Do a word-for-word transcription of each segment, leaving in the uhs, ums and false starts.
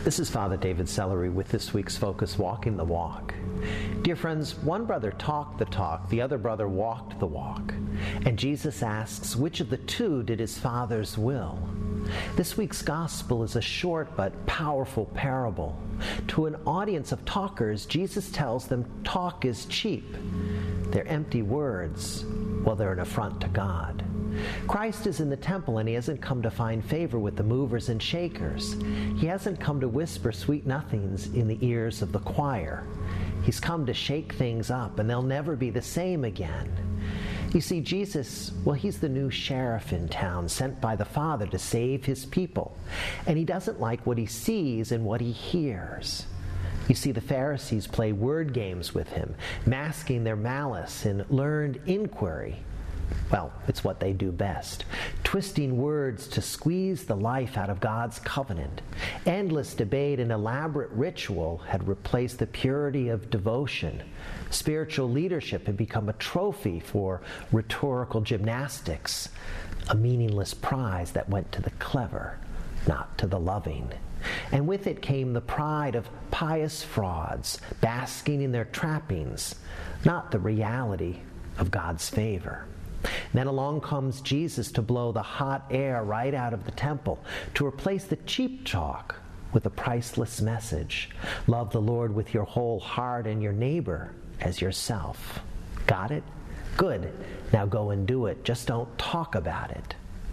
This is Father David Sellery with this week's focus, Walking the Walk. Dear friends, one brother talked the talk, the other brother walked the walk. And Jesus asks, which of the two did his Father's will? This week's gospel is a short but powerful parable. To an audience of talkers, Jesus tells them talk is cheap. They're empty words. Well, they're an affront to God. Christ is in the temple, and he hasn't come to find favor with the movers and shakers. He hasn't come to whisper sweet nothings in the ears of the choir. He's come to shake things up, and they'll never be the same again. You see, Jesus, well, he's the new sheriff in town, sent by the Father to save his people. And he doesn't like what he sees and what he hears. You see, the Pharisees play word games with him, masking their malice in learned inquiry. Well, it's what they do best. Twisting words to squeeze the life out of God's covenant. Endless debate and elaborate ritual had replaced the purity of devotion. Spiritual leadership had become a trophy for rhetorical gymnastics, a meaningless prize that went to the clever, not to the loving. And with it came the pride of pious frauds, basking in their trappings, not the reality of God's favor. Then along comes Jesus to blow the hot air right out of the temple, to replace the cheap talk with a priceless message. Love the Lord with your whole heart and your neighbor as yourself. Got it? Good. Now go and do it. Just don't talk about it.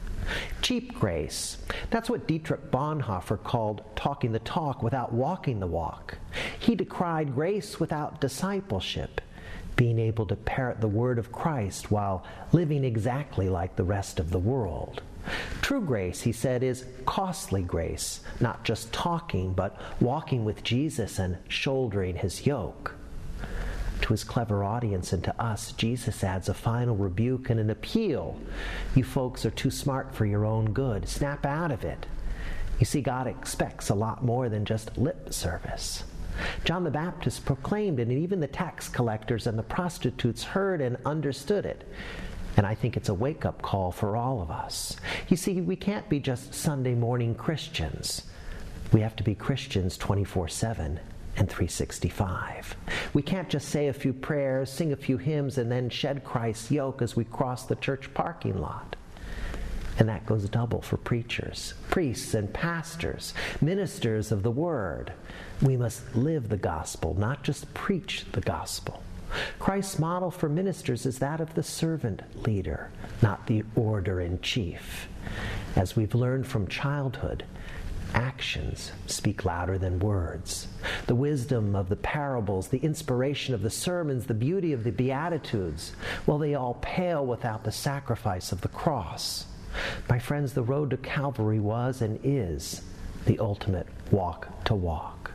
Cheap grace. That's what Dietrich Bonhoeffer called talking the talk without walking the walk. He decried grace without discipleship, being able to parrot the word of Christ while living exactly like the rest of the world. True grace, he said, is costly grace, not just talking, but walking with Jesus and shouldering his yoke. To his clever audience and to us, Jesus adds a final rebuke and an appeal. You folks are too smart for your own good. Snap out of it. You see, God expects a lot more than just lip service. John the Baptist proclaimed it, and even the tax collectors and the prostitutes heard and understood it. And I think it's a wake-up call for all of us. You see, we can't be just Sunday morning Christians. We have to be Christians twenty-four seven and three sixty-five. We can't just say a few prayers, sing a few hymns, and then shed Christ's yoke as we cross the church parking lot. And that goes double for preachers, priests and pastors, ministers of the word. We must live the gospel, not just preach the gospel. Christ's model for ministers is that of the servant leader, not the orator-in-chief. As we've learned from childhood, actions speak louder than words. The wisdom of the parables, the inspiration of the sermons, the beauty of the Beatitudes, well, they all pale without the sacrifice of the cross. My friends, the road to Calvary was and is the ultimate walk to walk.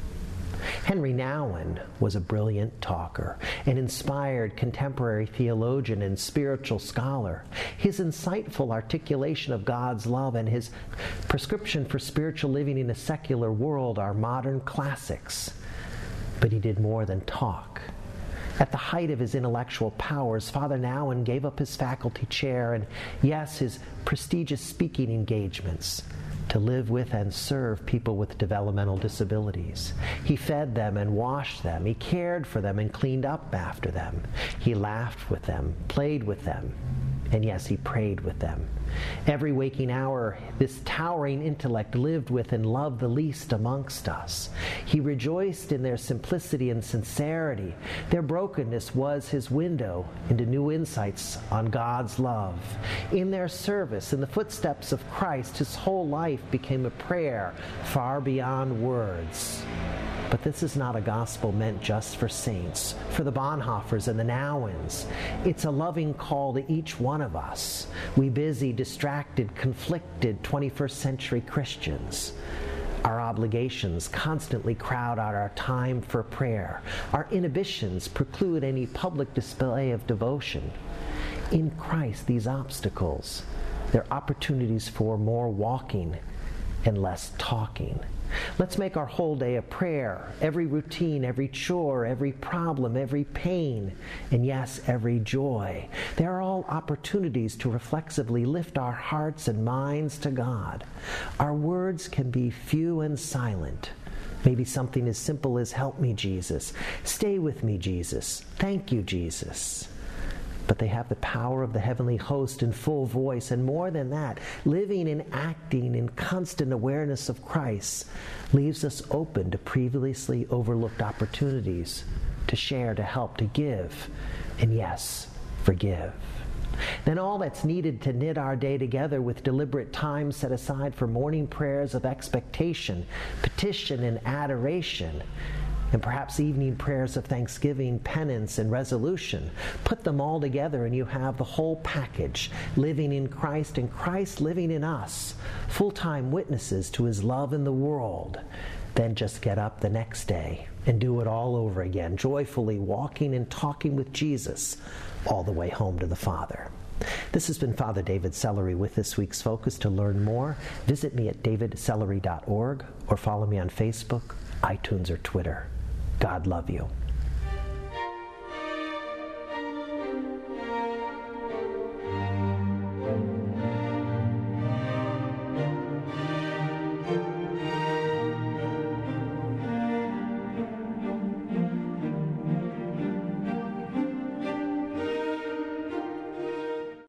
Henry Nouwen was a brilliant talker, an inspired contemporary theologian and spiritual scholar. His insightful articulation of God's love and his prescription for spiritual living in a secular world are modern classics. But he did more than talk. At the height of his intellectual powers, Father Nouwen gave up his faculty chair and, yes, his prestigious speaking engagements to live with and serve people with developmental disabilities. He fed them and washed them. He cared for them and cleaned up after them. He laughed with them, played with them, and yes, he prayed with them. Every waking hour, this towering intellect lived with and loved the least amongst us. He rejoiced in their simplicity and sincerity. Their brokenness was his window into new insights on God's love. In their service, in the footsteps of Christ, his whole life became a prayer far beyond words. But this is not a gospel meant just for saints, for the Bonhoeffers and the Nouwens. It's a loving call to each one of us, we busy, distracted, conflicted twenty-first century Christians. Our obligations constantly crowd out our time for prayer. Our inhibitions preclude any public display of devotion. In Christ, these obstacles, they're opportunities for more walking and less talking. Let's make our whole day a prayer, every routine, every chore, every problem, every pain, and yes, every joy. They are all opportunities to reflexively lift our hearts and minds to God. Our words can be few and silent. Maybe something as simple as, "Help me, Jesus." "Stay with me, Jesus." "Thank you, Jesus." But they have the power of the heavenly host in full voice, and more than that, living and acting in constant awareness of Christ leaves us open to previously overlooked opportunities to share, to help, to give, and yes, forgive. Then all that's needed to knit our day together with deliberate time set aside for morning prayers of expectation, petition, and adoration, and perhaps evening prayers of thanksgiving, penance, and resolution. Put them all together and you have the whole package, living in Christ and Christ living in us, full-time witnesses to his love in the world. Then just get up the next day and do it all over again, joyfully walking and talking with Jesus all the way home to the Father. This has been Father David Sellery with this week's Focus. To learn more, visit me at david sellery dot org or follow me on Facebook, iTunes, or Twitter. God love you.